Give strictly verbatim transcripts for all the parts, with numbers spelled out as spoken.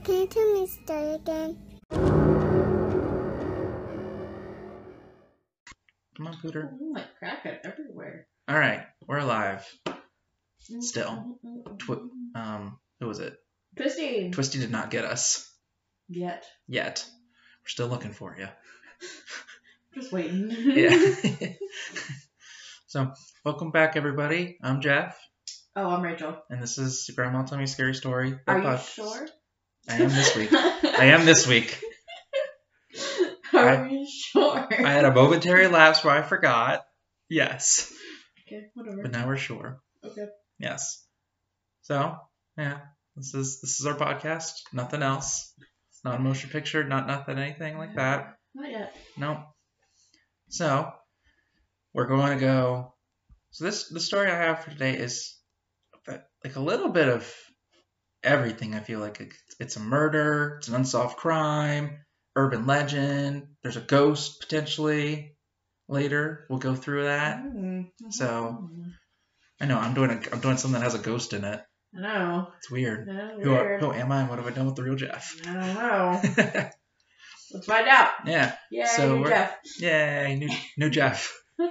can you tell me a story again? Come on, Pooter. Oh, like cracking everywhere. All right, we're alive. Still. Twi- um, who was it? Twisty. Twisty did not get us Yet. yet. We're still looking for you. Just waiting. Yeah. So, welcome back, everybody. I'm Jeff, Oh, I'm Rachel. and this is Grandma Tell Me a Scary Story. Are you podcast. sure? I am this week. I am this week. Are I- you sure? I had a momentary lapse where I forgot. Yes. Okay, whatever. But now we're sure. Okay. Yes. So, yeah. This is this is our podcast. Nothing else. Not a motion picture, not nothing, anything like that. Not yet. Nope. So, we're going to go. So this the story I have for today is like a little bit of everything. I feel like it's, it's a murder, it's an unsolved crime, urban legend. There's a ghost potentially later. We'll go through that. Mm-hmm. So, I know I'm doing a, I'm doing something that has a ghost in it. I know. It's weird. That's Who, are, weird. who am I and what have I done with the real Jeff? I don't know. Let's find out. Yeah. Yay, So new we're- Jeff. Yay, new new Jeff.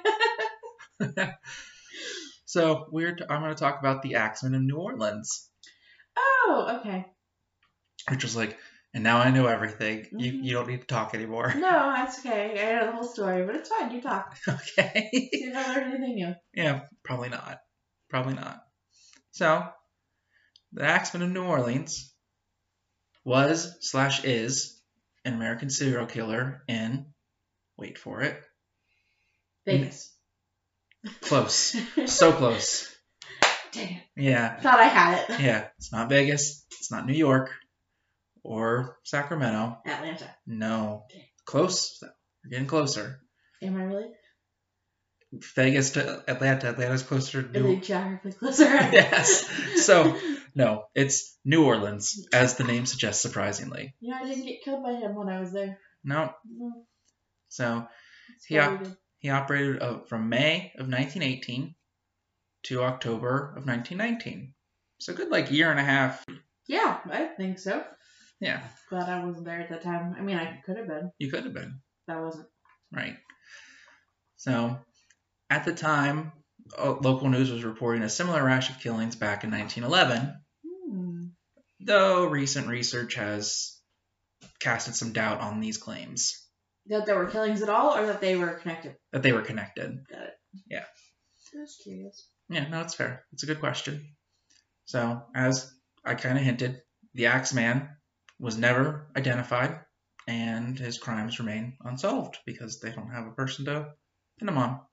So we're t- I'm going to talk about the Axemen of New Orleans, Oh, okay. which was like, and now I know everything. You Mhm. you don't need to talk anymore. No, that's okay. I know the whole story, but it's fine. You talk. Okay. See if I learned anything new. Yeah, probably not. Probably not. So, the Axemen of New Orleans was slash is an American serial killer in, wait for it, Vegas. close, so close. Dang it. Yeah, Thought I had it. yeah. It's not Vegas. It's not New York or Sacramento. Atlanta. No, close. We're getting closer. Am I really? Vegas to Atlanta. Atlanta's closer to Is New. it geographically closer? Yes. So no, it's New Orleans, as the name suggests. Surprisingly, Yeah, I didn't get killed by him when I was there. no. No, So that's Yeah. what we did. he operated uh, from May of nineteen eighteen to October of nineteen nineteen. So good, like year and a half. Yeah, I think so. Yeah, Glad I wasn't there at the time. I mean, I could have been. you could have been. But I wasn't. Right. So, at the time, uh, local news was reporting a similar rash of killings back in nineteen eleven, Hmm. though recent research has casted some doubt on these claims That there were killings at all, or that they were connected? that they were connected. Got it. Yeah. I was curious. Yeah, no, it's fair. It's a good question. So, as I kind of hinted, the Axeman was never identified, and his crimes remain unsolved because they don't have a person to pin them on.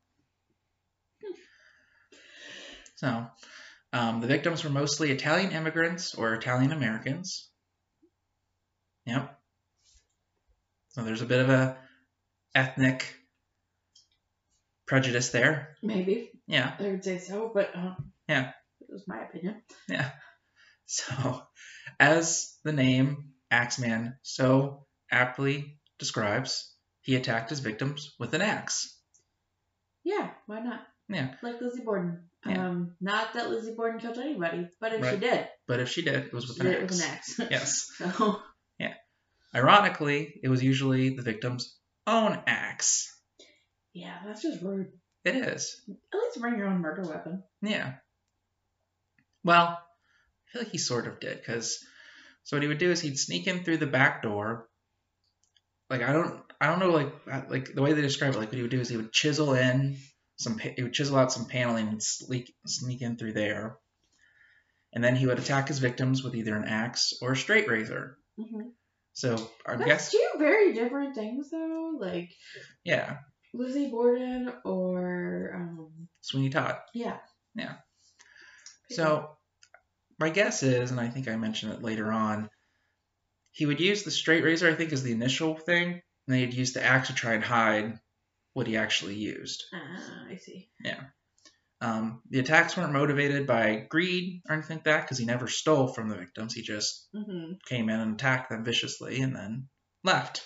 So, um, the victims were mostly Italian immigrants or Italian Americans. Yep. So there's a bit of a ethnic prejudice there. Maybe. Yeah. I would say so, but uh, Yeah. it was my opinion. Yeah. So, as the name Axeman so aptly describes, he attacked his victims with an axe. Yeah, why not? Yeah. Like Lizzie Borden. Yeah. Um, not that Lizzie Borden killed anybody, but if she Right. did, But if she did, it was with she an did it axe. with an axe. Yes. So, Ironically, it was usually the victim's own axe. yeah, that's just rude. It is. At least bring your own murder weapon. Yeah. Well, I feel like he sort of did, because so what he would do is he'd sneak in through the back door. Like I don't, I don't know, like like the way they describe it. Like what he would do is he would chisel in some, pa- he would chisel out some paneling and sneak sneak in through there, and then he would attack his victims with either an axe or a straight razor. Mm-hmm. So I That's guess, two very different things, though. Like yeah, Lizzie Borden or um, Sweeney Todd. yeah. Yeah. So my guess is, and I think I mentioned it later on, he would use the straight razor, I think, as the initial thing, and then he'd use the axe to try and hide what he actually used. Ah, I see. Yeah. Um, the attacks weren't motivated by greed or anything like that, because he never stole from the victims. He just Mm-hmm. came in and attacked them viciously and then left.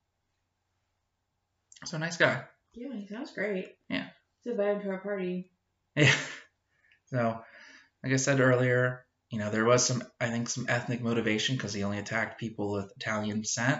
So nice guy. Yeah, he sounds great. Yeah. Let's invite him to our party. Yeah. So, like I said earlier, you know, there was some, I think, some ethnic motivation because he only attacked people with Italian descent.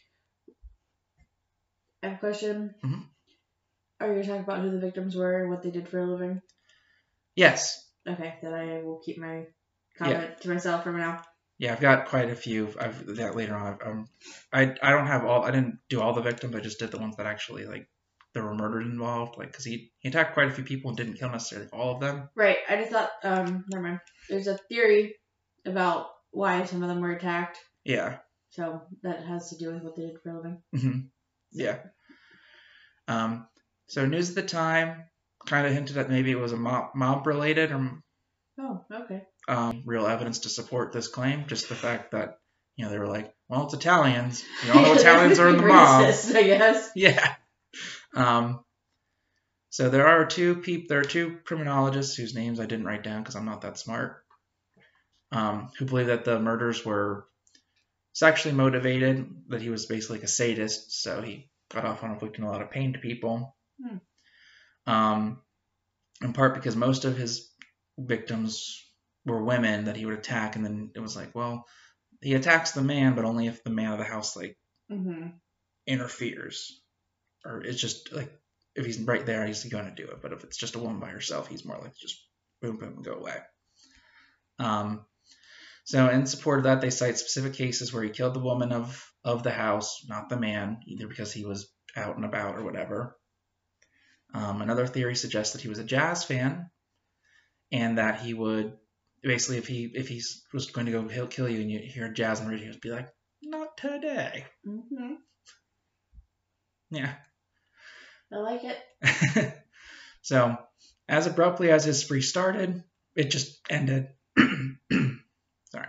I have a question. Mhm. Are you talking about who the victims were and what they did for a living? Yes. Okay, then I will keep my comment to myself for now. Yeah, I've got quite a few. I've that later on. Um, I I don't have all. I didn't do all the victims. I just did the ones that actually like there were murdered involved. Like because he he attacked quite a few people and didn't kill necessarily all of them. Right. I just thought. Um. Never mind. There's a theory about why some of them were attacked. Yeah. So that has to do with what they did for a living. hmm Yeah. Um. So news at the time kind of hinted at maybe it was a mob mob related or Oh. Okay. um real evidence to support this claim. Just the fact that you know they were like, well, it's Italians. You know, all the Italians are in the mob. Racist, I guess. Yeah. Um. So there are two peop there are two criminologists whose names I didn't write down because I'm not that smart. Um, who believe that the murders were sexually motivated, that he was basically like a sadist, so he got off on inflicting a lot of pain to people. Hmm. Um, in part because most of his victims were women that he would attack, and then it was like, well, he attacks the man, but only if the man of the house like Mm-hmm. interferes, or it's just like if he's right there, he's going to do it. But if it's just a woman by herself, he's more like just boom, boom, and go away. Um, so in support of that, they cite specific cases where he killed the woman of of the house, not the man, either because he was out and about or whatever. Um, another theory suggests that he was a jazz fan, and that he would basically, if he if he was going to go he'll kill you and you hear jazz on the radio, he'd be like, not today. Mm-hmm. Yeah. I like it. So, as abruptly as his spree started, it just ended. Sorry.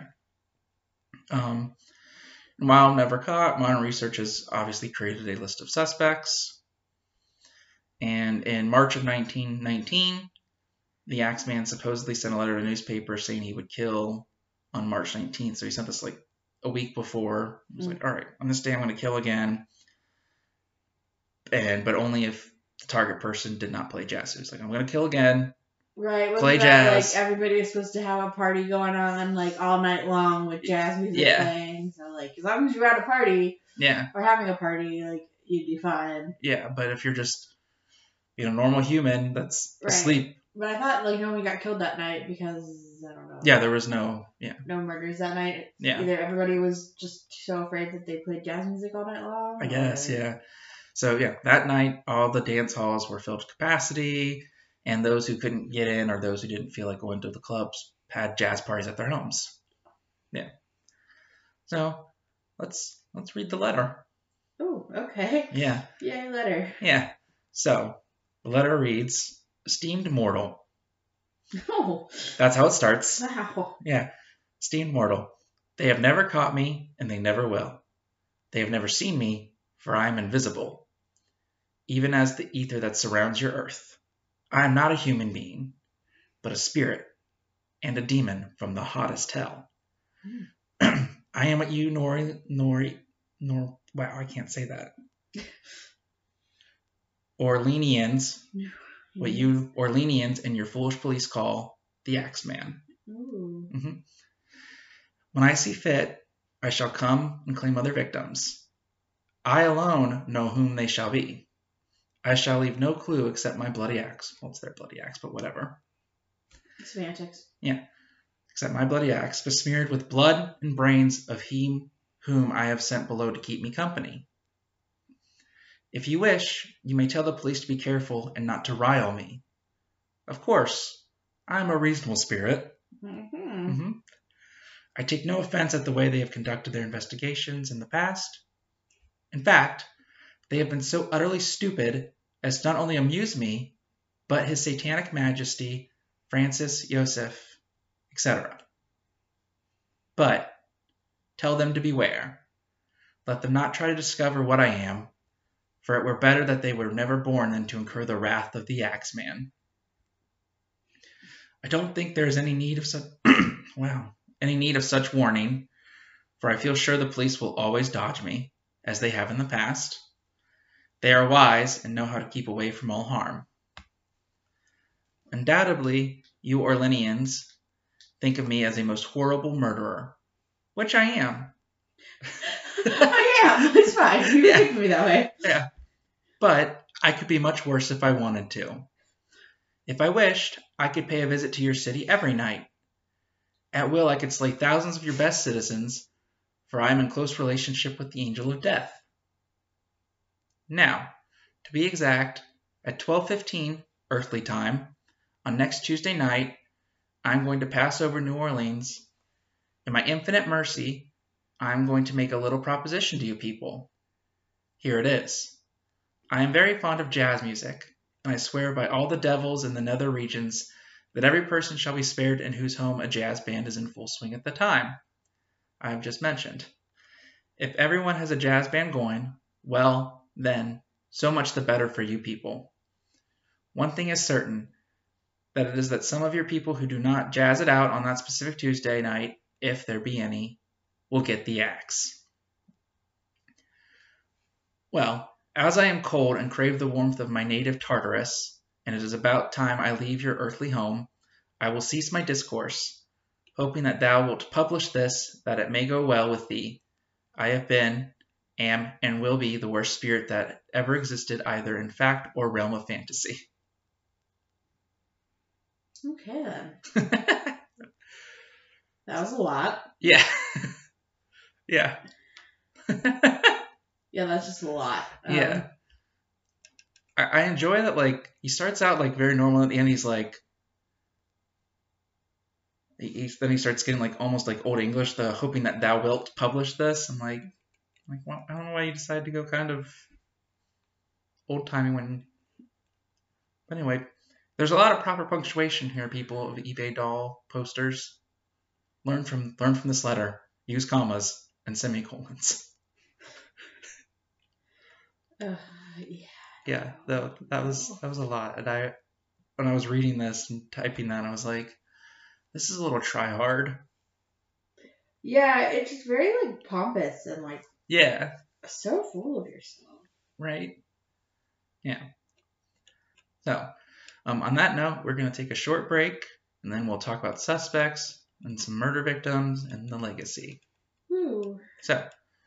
Um, while never caught, modern research has obviously created a list of suspects. And in March of nineteen nineteen, the Axeman supposedly sent a letter to a newspaper saying he would kill on March nineteenth. So he sent this like a week before. He was Mm. like, all right, on this day I'm going to kill again. And but only if the target person did not play jazz. So he's like, I'm going to kill again. Right. Wasn't Play that, jazz. Like everybody was supposed to have a party going on like all night long with jazz music Yeah. playing. So like as long as you're at a party Yeah, or having a party, like you'd be fine. yeah. But if you're just, you know, normal human that's Right. asleep. But I thought like no one got killed that night because I don't know. Yeah, there was no, yeah, No murders that night. yeah. Either everybody was just so afraid that they played jazz music all night long. I guess, or- yeah. So yeah, that night all the dance halls were filled to capacity, and those who couldn't get in or those who didn't feel like going to the clubs had jazz parties at their homes. Yeah. So let's let's read the letter. Oh, okay. Yeah, Yay, letter. yeah. So the letter reads, "Esteemed mortal." Oh, That's how it starts. wow. Yeah. Esteemed mortal, they have never caught me, and they never will. They have never seen me, for I am invisible, even as the ether that surrounds your earth. I am not a human being, but a spirit and a demon from the hottest hell. I am what you nor nor nor wow, I can't say that. Orleanians, what you Orleanians and your foolish police call the Axeman. Ooh. hmm When I see fit, I shall come and claim other victims. I alone know whom they shall be. I shall leave no clue except my bloody axe. Well, it's their bloody axe, but whatever. Semantics. Except my bloody axe, besmeared with blood and brains of him whom I have sent below to keep me company. If you wish, you may tell the police to be careful and not to rile me. Of course, I am a reasonable spirit. Mm-hmm. hmm I take no offense at the way they have conducted their investigations in the past. In fact, they have been so utterly stupid as to not only amuse me, but His Satanic Majesty, Francis Joseph, et cetera. But tell them to beware. Let them not try to discover what I am, for it were better that they were never born than to incur the wrath of the Axeman. I don't think there is any need of such wow, any need of such warning, for I feel sure the police will always dodge me, as they have in the past. They are wise and know how to keep away from all harm. Undoubtedly, you Orleanians think of me as a most horrible murderer, which I am. I am. It's fine. You Yeah. think of me that way. Yeah. But I could be much worse if I wanted to. If I wished, I could pay a visit to your city every night. At will, I could slay thousands of your best citizens, for I am in close relationship with the angel of death. Now, to be exact, at twelve fifteen earthly time, on next Tuesday night, I'm going to pass over New Orleans. In my infinite mercy, I'm going to make a little proposition to you people. Here it is. I am very fond of jazz music, and I swear by all the devils in the nether regions that every person shall be spared in whose home a jazz band is in full swing at the time I have just mentioned. If everyone has a jazz band going, well, then, so much the better for you people. One thing is certain, that it is that some of your people who do not jazz it out on that specific Tuesday night, if there be any, will get the axe. Well, as I am cold and crave the warmth of my native Tartarus, and it is about time I leave your earthly home, I will cease my discourse, hoping that thou wilt publish this, that it may go well with thee. I have been, am, and will be the worst spirit that ever existed either in fact or realm of fantasy. Okay, then. That was a lot. Yeah. Yeah. Yeah, that's just a lot. Um, Yeah. I, I enjoy that, like, he starts out, like, very normal. At the end, he's like, he, he's, then he starts getting, like, almost like Old English, the hoping that thou wilt publish this. I'm like, like, well, I don't know why you decided to go kind of old-timey when... But anyway, there's a lot of proper punctuation here, people of eBay doll posters. Learn from learn from this letter. Use commas and semicolons. Uh, yeah. Yeah, that, that was that was a lot. And I, when I was reading this and typing that, I was like, this is a little try hard. Yeah, it's just very, like, pompous and, like, Yeah, so full of yourself. right? Yeah. So, um, on that note, we're going to take a short break, and then we'll talk about suspects and some murder victims and the legacy. Whew. So,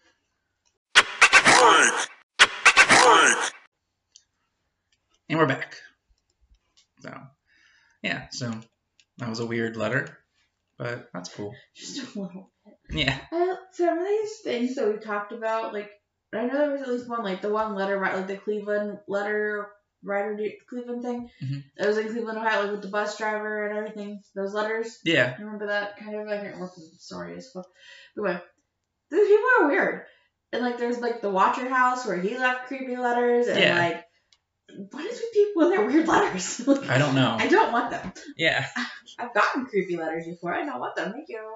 and we're back. So, yeah, so that was a weird letter, but that's cool. Just a little bit. Yeah. I, some of these things that we talked about, like, I know there was at least one, like, the one letter, right, like the Cleveland letter writer, Cleveland thing. Mhm. That was in Cleveland, Ohio, like, with the bus driver and everything. Those letters. Yeah. You remember that kind of? I can't remember what the story is. But anyway, these people are weird. And, like, there's, like, the Watcher house where he left creepy letters. And, Yeah. like, what is with people and their weird letters? Like, I don't know. I don't want them. Yeah. I've gotten creepy letters before. I don't want them. Thank you.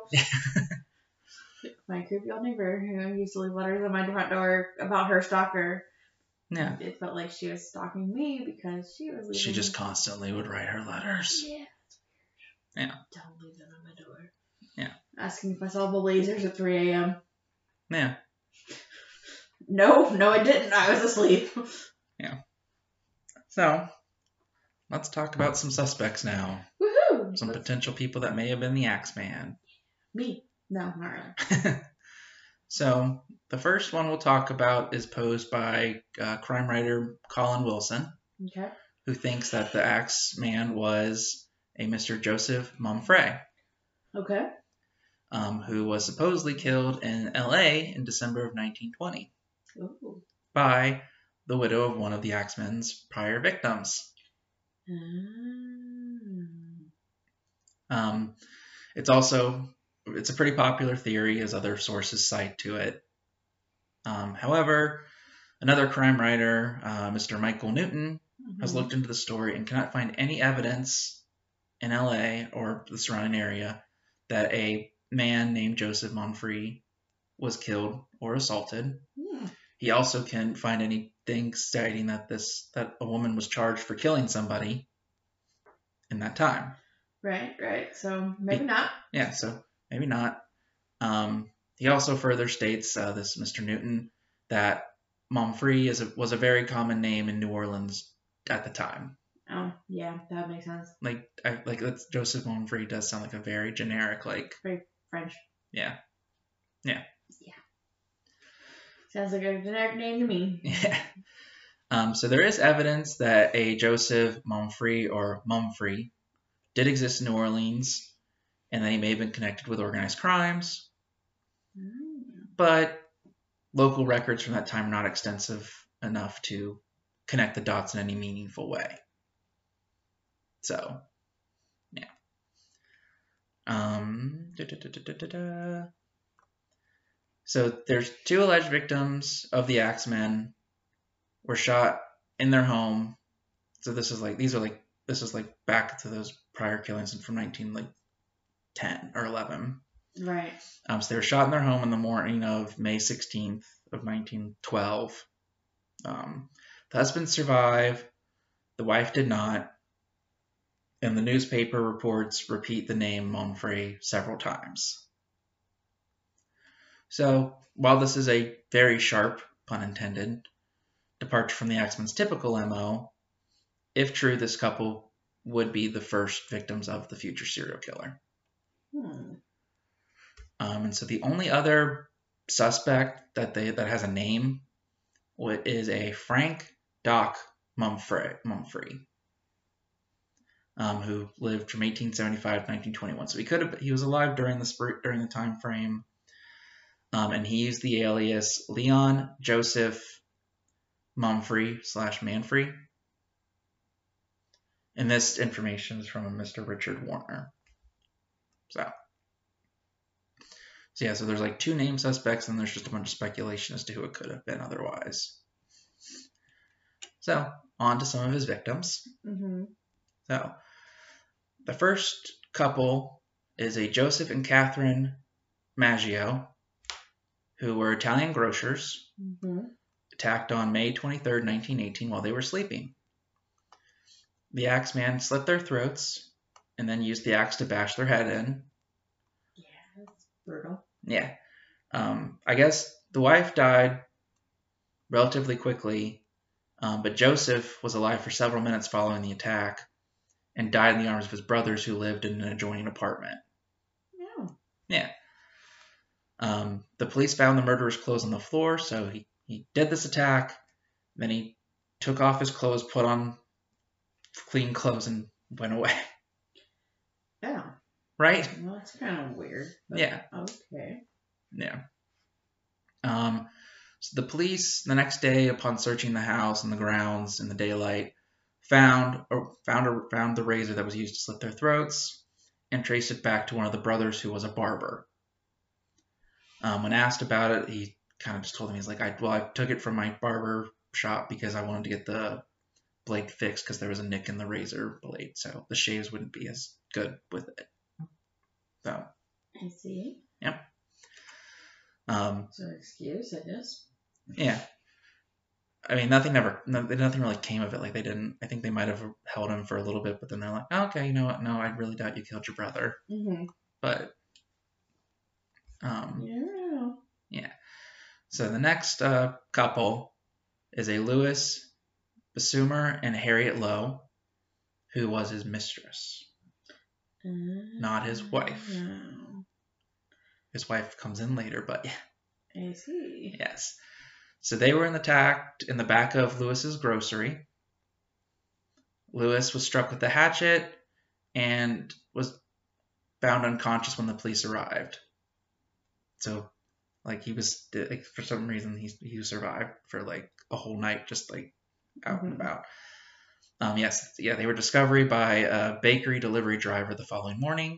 My creepy old neighbor who used to leave letters on my front door about her stalker. Yeah. It felt like she was stalking me because she was leaving. She just constantly would write her letters. Yeah. Yeah. Don't leave them on my door. Yeah. Asking if I saw the lasers at three a.m. Yeah. No, no, I didn't. I was asleep. Yeah. So, let's talk about some suspects now. Woohoo! Some Let's- potential people that may have been the Axeman. Me. No, not really. So, the first one we'll talk about is posed by uh, crime writer Colin Wilson, Okay. who thinks that the Axeman was a Mister Joseph Mumfre, Okay. um, who was supposedly killed in L A in December of nineteen twenty Ooh. by the widow of one of the Axeman's prior victims. Mm. Um, it's also it's a pretty popular theory, as other sources cite to it. Um, however, another crime writer, uh, Mister Michael Newton, has Mhm. looked into the story and cannot find any evidence in L A or the surrounding area that a man named Joseph Monfrey was killed or assaulted. Hmm. He also can't find anything stating that this that a woman was charged for killing somebody in that time. Right, right. So maybe Be- not. Yeah, so maybe not. Um, he also further states, uh, this Mister Newton, that Monfrey is a, was a very common name in New Orleans at the time. Oh, yeah, that makes sense. Like, I, like that's, Joseph Monfrey does sound like a very generic, like, Very French. yeah, yeah, Yeah. Sounds like a generic name to me. yeah. Um, so there is evidence that a Joseph Monfrey or Mumfrey did exist in New Orleans, and that he may have been connected with organized crimes, Mm. but local records from that time are not extensive enough to connect the dots in any meaningful way. So, yeah. Um, da, da, da, da, da, da. So there's two alleged victims of the Axemen were shot in their home. So this is like these are like this is like back to those prior killings from nineteen like ten or eleven. Right. Um, so they were shot in their home in the morning of May sixteenth of nineteen twelve. Um, the husband survived. The wife did not. And the newspaper reports repeat the name Monfrey several times. So, while this is a very sharp, pun intended, departure from the Axemen's typical M O, if true, this couple would be the first victims of the future serial killer. Hmm. Um, and so the only other suspect that they that has a name is a Frank Doc Mumfrey, Mumfrey um, who lived from eighteen seventy-five to nineteen twenty-one. So he could have he was alive during the spring, during the time frame, um, and he used the alias Leon Joseph Mumfrey slash Manfrey. And this information is from a Mister Richard Warner. So. So yeah, so there's like two name suspects, and there's just a bunch of speculation as to who it could have been otherwise. So, on to some of his victims. Mm-hmm. So, the first couple is a Joseph and Catherine Maggio, who were Italian grocers, Mm-hmm. attacked on May twenty-third, nineteen eighteen, while they were sleeping. The Axeman slit their throats, and then used the axe to bash their head in. Yeah, that's brutal. Yeah. Um, I guess the wife died relatively quickly, um, but Joseph was alive for several minutes following the attack and died in the arms of his brothers who lived in an adjoining apartment. Yeah. Yeah. Um, the police found the murderer's clothes on the floor, so he, he did this attack. Then he took off his clothes, put on clean clothes, and went away. Yeah. Right? Well, that's kind of weird. But Yeah. Okay. Yeah. Um, so the police, the next day, upon searching the house and the grounds in the daylight, found or found or found the razor that was used to slit their throats, and traced it back to one of the brothers who was a barber. Um, when asked about it, he kind of just told him, he's like, I, well, I took it from my barber shop because I wanted to get the blade fixed because there was a nick in the razor blade, so the shaves wouldn't be as good with it. So. I see. Yep. Um, So excuse, I guess. yeah. I mean, nothing ever, no, nothing really came of it. Like, they didn't, I think they might have held him for a little bit, but then they're like, oh, okay, you know what? No, I really doubt you killed your brother. Mm-hmm. But, um, Yeah. yeah. So the next uh, couple is a Louis Besumer and Harriet Lowe, who was his mistress, Uh, not his wife. No. His wife comes in later, but yeah. I see. Yes. So they were in the attacked in the back of Lewis's grocery. Lewis was struck with the hatchet and was found unconscious when the police arrived. So, like, he was, like, for some reason, he he survived for, like, a whole night, just, like, out Mhm. and about. Um, yes, yeah, they were discovered by a bakery delivery driver the following morning.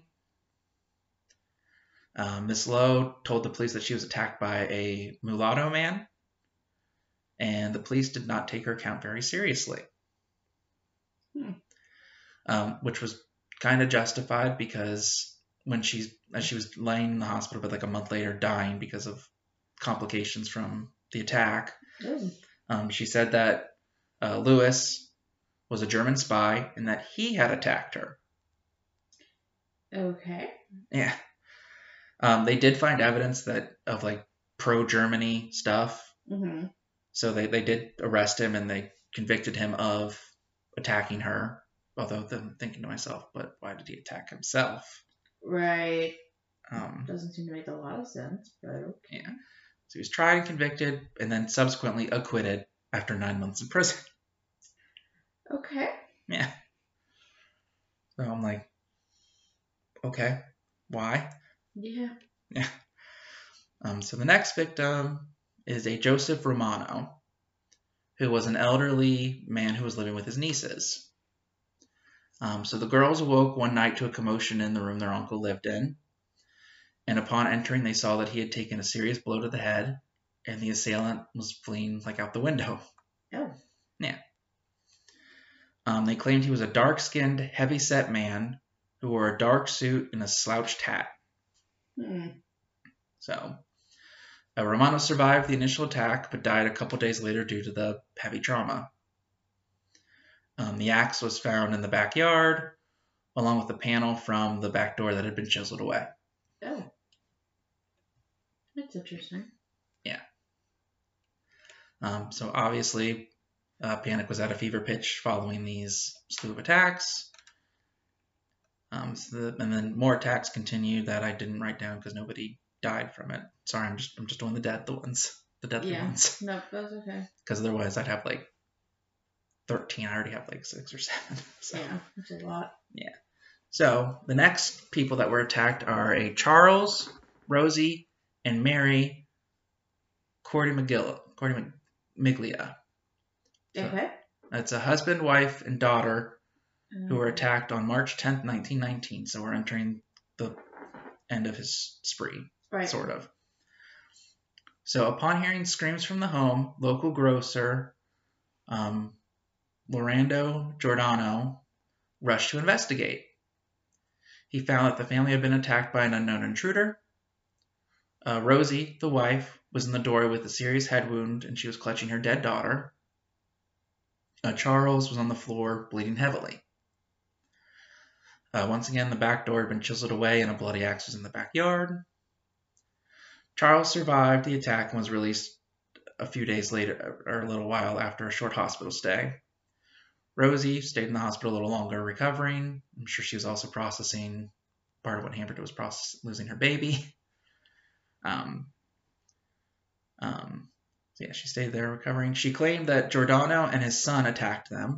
Um, Miss Lowe told the police that she was attacked by a mulatto man, and the police did not take her account very seriously. Hmm. Um, which was kind of justified because when she's as she was laying in the hospital, but like a month later dying because of complications from the attack, Oh. um, she said that uh, Lewis was a German spy and that he had attacked her. Okay. Yeah. Um, they did find evidence that of like pro-Germany stuff. Mm-hmm. So they, they did arrest him and they convicted him of attacking her. although then thinking to myself, but why did he attack himself? Right. Um, Doesn't seem to make a lot of sense, but okay. yeah. So he was tried and convicted, and then subsequently acquitted after nine months in prison. Okay. Yeah. So I'm like, okay, why? Yeah. Yeah. Um, so the next victim is a Joseph Romano, who was an elderly man who was living with his nieces. Um, so the girls awoke one night to a commotion in the room their uncle lived in, and upon entering, they saw that he had taken a serious blow to the head, and the assailant was fleeing like out the window. Oh. Yeah. Um, they claimed he was a dark-skinned, heavy-set man who wore a dark suit and a slouched hat. Hmm. So, uh, Romano survived the initial attack, but died a couple days later due to the heavy trauma. Um, the axe was found in the backyard, along with the panel from the back door that had been chiseled away. Oh. That's interesting. Yeah. Um, so obviously, uh, panic was at a fever pitch following these slew of attacks. Um, so the, and then more attacks continued that I didn't write down because nobody died from it. Sorry, I'm just I'm just doing the dead the ones, the deadly Yeah. ones. No, that's okay. Because otherwise, I'd have like thirteen. I already have like six or seven. So. Yeah, that's a lot. Yeah. So the next people that were attacked are a Charles, Rosie, and Mary Cordy McGill, Cordy Miglia. So Okay. that's a husband, wife, and daughter who were Um, attacked on March tenth, nineteen nineteen. So we're entering the end of his spree, Right. sort of. So upon hearing screams from the home, local grocer um, Lorando Giordano rushed to investigate. He found that the family had been attacked by an unknown intruder. Uh, Rosie, the wife, was in the doorway with a serious head wound, and she was clutching her dead daughter. Uh, Charles was on the floor, bleeding heavily. Uh, once again, the back door had been chiseled away, and a bloody axe was in the backyard. Charles survived the attack and was released a few days later, or a little while after a short hospital stay. Rosie stayed in the hospital a little longer, recovering. I'm sure she was also processing part of what hampered her was process, losing her baby. Um, um, so yeah, she stayed there recovering. She claimed that Giordano and his son attacked them.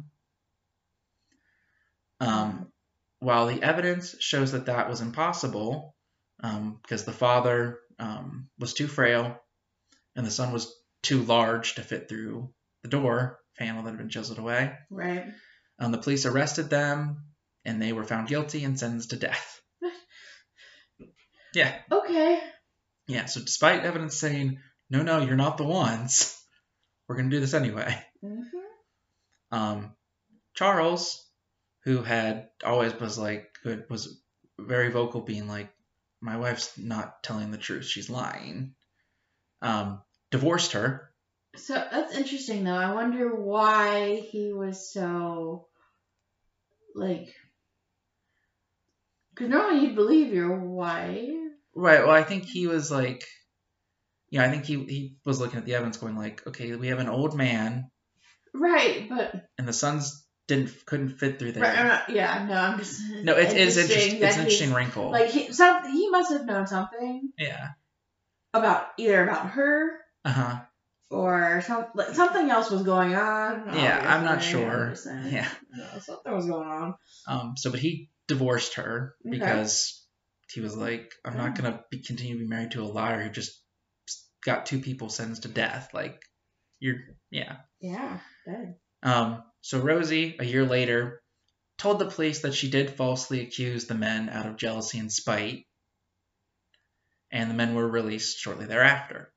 Um, while the evidence shows that that was impossible, um, because the father um, was too frail and the son was too large to fit through the door panel that had been chiseled away. Right. Um, the police arrested them, and they were found guilty and sentenced to death. Yeah. Okay. Yeah, so despite evidence saying, no, no, you're not the ones, we're going to do this anyway. Mm-hmm. Um, Charles, who had always was like, good, was very vocal, being like, my wife's not telling the truth, she's lying, um, divorced her. So that's interesting, though. I wonder why he was so, like, because normally you'd believe your wife. Right, well, I think he was like, yeah, I think he, he was looking at the evidence going like, okay, we have an old man. Right, but. And the sons didn't couldn't fit through there. Right, I'm not, yeah, no, I'm just. No, it is interesting. It's an he's- interesting wrinkle. Like, he, some, he must have known something Yeah. about, either about her. Uh-huh. Or some, like, something else was going on. Yeah, I'm not obviously, sure. I'm just saying. Yeah. No, something was going on. Um. So, but he divorced her Okay. because he was like, I'm not Mm. gonna be, continue to be married to a liar who just got two people sentenced to death. Like, you're, yeah. Yeah, dead. Um. So Rosie, a year later, told the police that she did falsely accuse the men out of jealousy and spite, and the men were released shortly thereafter.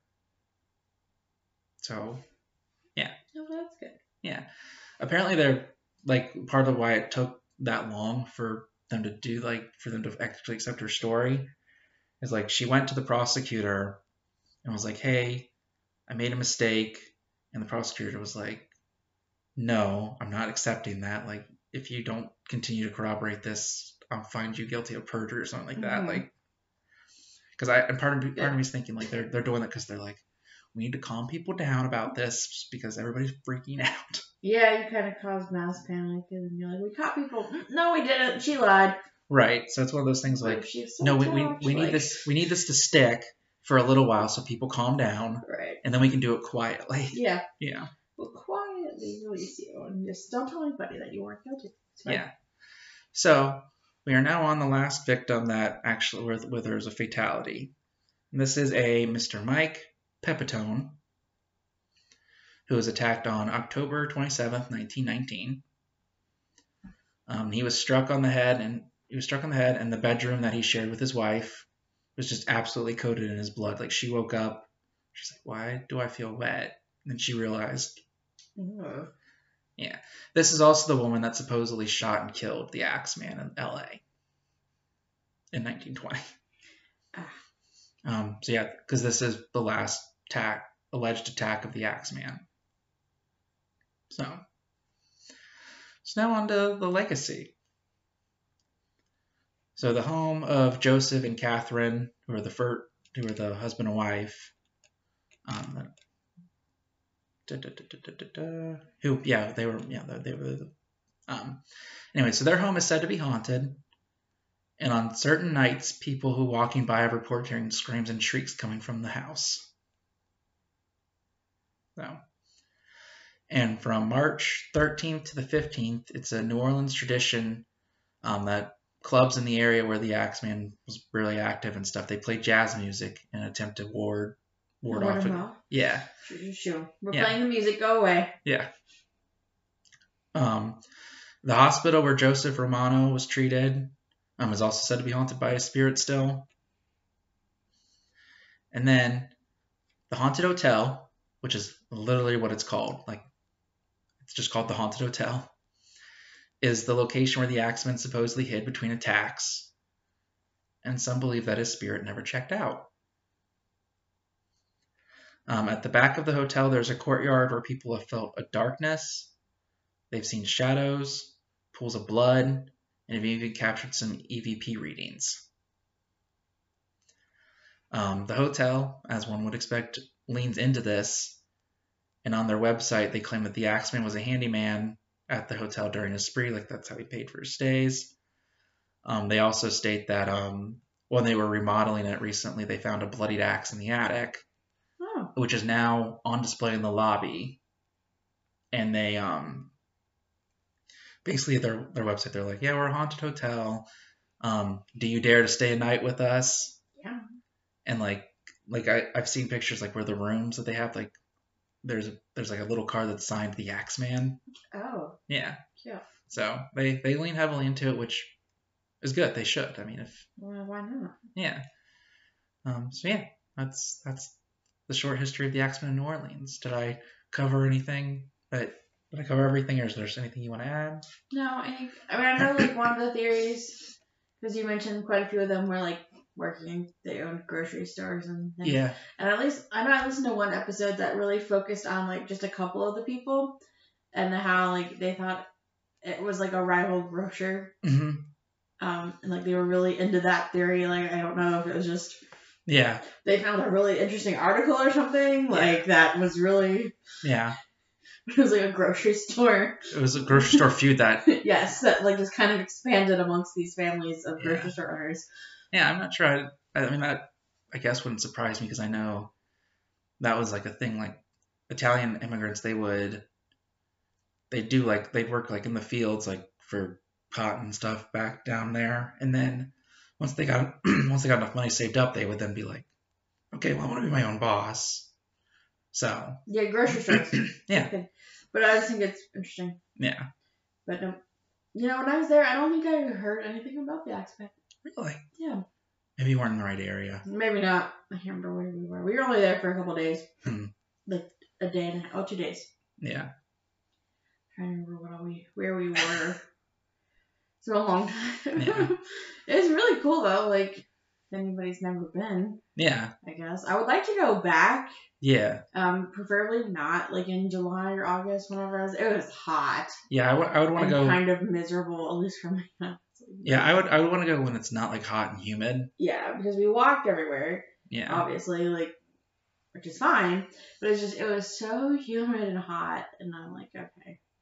So, Oh, that's good. yeah. Apparently they're, like, part of why it took that long for them to do, like, for them to actually accept her story is, like, she went to the prosecutor and was like, hey, I made a mistake. And the prosecutor was like, no, I'm not accepting that. Like, if you don't continue to corroborate this, I'll find you guilty of perjury or something like that. Mhm. Like, because I, and part of, me- part of me is thinking, like, they're, they're doing that because they're like, we need to calm people down about this because everybody's freaking out. Yeah, you kind of caused mass panic, and then you're like, we caught people. Mm, no, we didn't. She lied. Right. So it's one of those things What like, if she's so no, we, we, touched? we need Like- this we need this to stick for a little while so people calm down, Right. and then we can do it quietly. Yeah. Yeah. We'll quietly release you, and just don't tell anybody that you weren't guilty. It's fine. Yeah. So we are now on the last victim that actually where, where there was a fatality. And this is a Mister Mike Pepitone, who was attacked on October twenty-seventh, nineteen nineteen. Um, he was struck on the head, and he was struck on the head, and the bedroom that he shared with his wife was just absolutely coated in his blood. Like, she woke up, she's like, "Why do I feel wet?" And then she realized. Ugh. Yeah. This is also the woman that supposedly shot and killed the Axeman in L A in nineteen twenty. Ah. Um, so yeah, because this is the last attack, alleged attack of the Axeman. So, so now on to the legacy. So the home of Joseph and Catherine, who are the first, who are the husband and wife, um, da, da, da, da, da, da, who, yeah, they were, yeah, they were, um, anyway, so their home is said to be haunted, and on certain nights, people who walking by have reported hearing screams and shrieks coming from the house. So, and from March thirteenth to the fifteenth, it's a New Orleans tradition um, that clubs in the area where the Axeman was really active and stuff, they play jazz music in an attempt to ward ward, Ward off. him It. off? Yeah, Shoo, shoo, shoo. We're Yeah. playing the music. Go away. yeah. Um, the hospital where Joseph Romano was treated um, is also said to be haunted by a spirit still. And then the Haunted Hotel, which is literally what it's called, like it's just called the Haunted Hotel, is the location where the Axeman supposedly hid between attacks, and some believe that his spirit never checked out. Um, at the back of the hotel, there's a courtyard where people have felt a darkness, they've seen shadows, pools of blood, and have even captured some E V P readings. Um, the hotel, as one would expect, leans into this, and on their website, they claim that the Axeman was a handyman at the hotel during his spree, like that's how he paid for his stays. Um, they also state that um, when they were remodeling it recently, they found a bloodied axe in the attic, Oh. which is now on display in the lobby. And they um, basically their their website, they're like, yeah, we're a haunted hotel. Um, do you dare to stay a night with us? Yeah. And like like I, I've seen pictures like where the rooms that they have, like there's a, there's like a little card that's signed the Axeman. Oh. Yeah. Yeah. So they, they lean heavily into it, which is good. They should. I mean, if Well, why not? yeah. Um. So yeah, that's that's the short history of the Axeman in New Orleans. Did I cover anything? But did I cover everything, or is there anything you want to add? No, I think, I mean, I know, like, one of the theories, because you mentioned quite a few of them were, like, working, they owned grocery stores and things. Yeah. And at least, I know I listened to one episode that really focused on, like, just a couple of the people, and how, like, they thought it was, like, a rival grocer. hmm Um, and, like, they were really into that theory. Like, I don't know if it was just, Yeah. they found a really interesting article or something, like, that was really, Yeah. it was, like, a grocery store. It was a grocery store feud that. Yes, that, like, just kind of expanded amongst these families of Yeah. grocery store owners. Yeah, I'm not sure. I, I mean, that I guess wouldn't surprise me because I know that was like a thing. Like Italian immigrants, they would, they do like they'd work like in the fields, like for cotton and stuff back down there, and then once they got once they got enough money saved up, they would then be like, okay, well, I want to be my own boss. So Yeah, grocery stores. yeah, Okay. But I just think it's interesting. yeah, But, um, you know, when I was there, I don't think I heard anything about the Axeman. really. Yeah. Maybe you weren't in the right area. Maybe not. I can't remember where we were. We were only there for a couple days. Hmm. Like a day and a half. Oh, two days. Yeah, I don't remember what we, where we were. It's been a long time. Yeah. It was really cool, though. Like, if anybody's never been, yeah, I guess. I would like to go back. yeah, Um, preferably not, like, in July or August, whenever I was, it was hot. yeah. I would I would want And to go. kind of miserable, at least for me. Yeah, I would I would want to go when it's not like hot and humid. Yeah, because we walked everywhere, Yeah. obviously, like, which is fine, but it's just, it was so humid and hot, and I'm like, okay.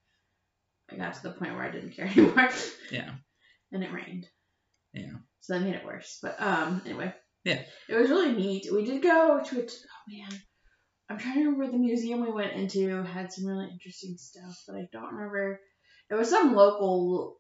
I got to the point where I didn't care anymore. Yeah. And it rained. Yeah. So that made it worse. But um, anyway. Yeah. It was really neat. We did go to a, t- oh man, I'm trying to remember the museum we went into had some really interesting stuff, but I don't remember. It was some local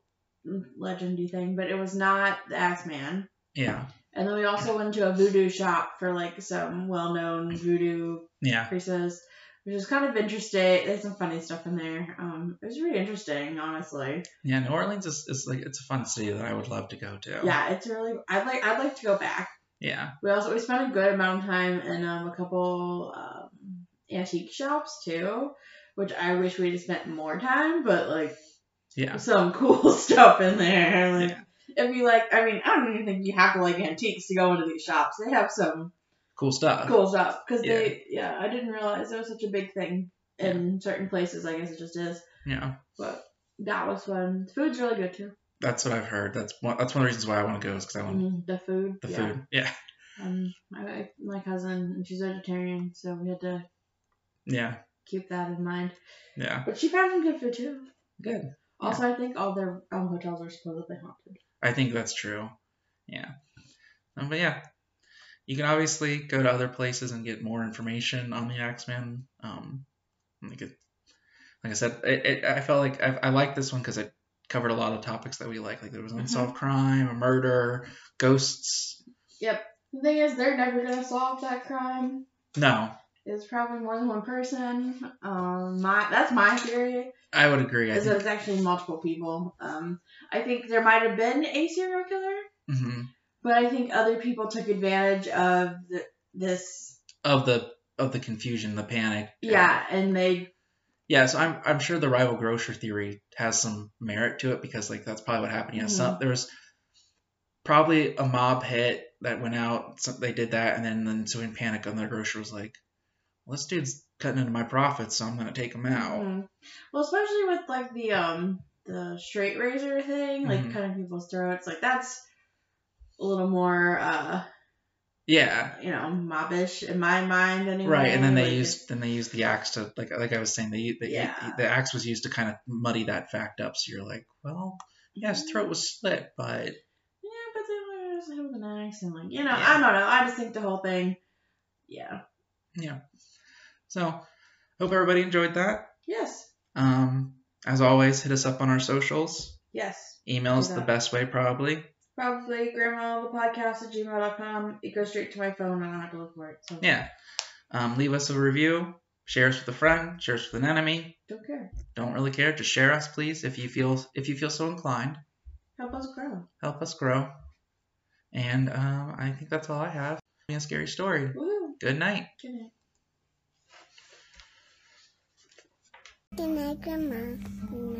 legendy thing, but it was not the Axeman. Yeah. And then we also went to a voodoo shop for like some well-known voodoo Yeah. priestess, which is kind of interesting. There's some funny stuff in there. Um, it was really interesting, honestly. Yeah, New Orleans is, is like it's a fun city that I would love to go to. Yeah, it's really. I'd like. I'd like to go back. Yeah. We also we spent a good amount of time in um, a couple um, antique shops too, which I wish we'd have spent more time. But like, Yeah. some cool stuff in there. Like, Yeah. if you like, I mean, I don't even think you have to like antiques to go into these shops. They have some Cool stuff. cool stuff because Yeah. they. Yeah, I didn't realize it was such a big thing in certain places. I guess it just is. Yeah. But that was fun. The food's really good too. That's what I've heard. That's one. That's one of the reasons why I want to go is because I want Mm, the food. the yeah. food. Yeah. Um, my my cousin, and she's vegetarian, so we had to Yeah. keep that in mind. Yeah. But she found some good food too. Good. Also, I think all their um, hotels are supposedly haunted. I think that's true. Yeah. Um, but yeah, you can obviously go to other places and get more information on the Axeman. Um, like, it, like I said, it, it, I felt like I, I liked this one because it covered a lot of topics that we like. Like there was unsolved crime, a murder, ghosts. Yep. The thing is, they're never gonna solve that crime. No, It's probably more than one person. Um, my that's my theory. I would agree. I Is that think. it's actually multiple people. Um, I think there might have been a serial killer, hmm but I think other people took advantage of the, this. Of the of the confusion, the panic. Yeah, and they. Yeah, so I'm I'm sure the rival grocer theory has some merit to it because like that's probably what happened. Yeah, Mhm. some there was probably a mob hit that went out. So they did that, and then then so in panic, and the grocer was like, "Well, this dude's cutting into my profits, so I'm gonna take him out." Mhm. Well, especially with like the um the straight razor thing, like Mhm. cutting people's throats, like that's a little more uh Yeah, you know mobbish in my mind anyway. right. And then they Like, used then they used the axe to like like I was saying the the, Yeah. the axe was used to kind of muddy that fact up. So you're like, well, yeah, his throat was slit, but Yeah, but then there's him with an axe and like you know Yeah. I don't know. I just think the whole thing. Yeah. yeah. So hope everybody enjoyed that. Yes. Um, as always, hit us up on our socials. Yes. Email's Do the that. best way, probably. Probably grandma the podcast at gmail dot com. It goes straight to my phone. I don't have to look for it. So Yeah. Um, leave us a review. Share us with a friend. Share us with an enemy. don't care. Don't really care. Just share us, please, if you feel if you feel so inclined. Help us grow. Help us grow. And um, I think that's all I have. A scary story. Woohoo. Good night. Good night. Good night, Grandma. Good night.